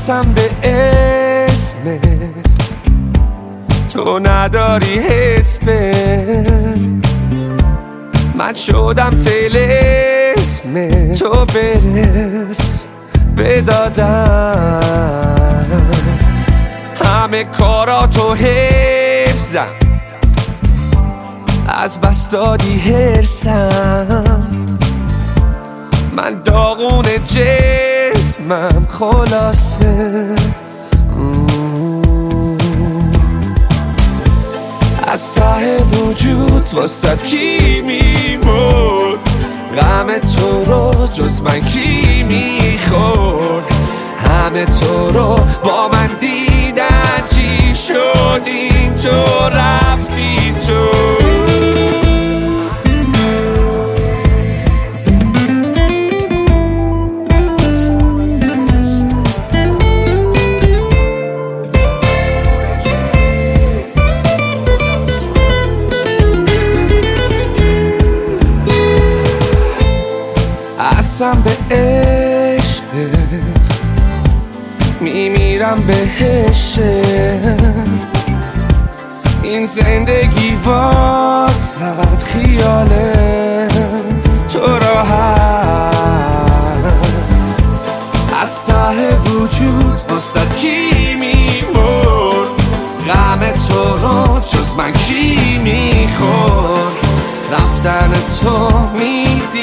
قسم به اسمت تو نداری حس من شدم طلسم تو برس بدادم همه کاراتو حفظم از بس دادی هرسم من داغون جسمم خلاصه از ته وجود واسد کی میمرد غم تو رو جز من کی میخورد همه تو رو با من دیدن چی شد این تو رفتی تو قسم به عشقت میمیرم بهش این زندگی واسد خیاله تو راحت از ته وجود واسد کی میمرد غم تو رو جز من کی میخورد رفتن تو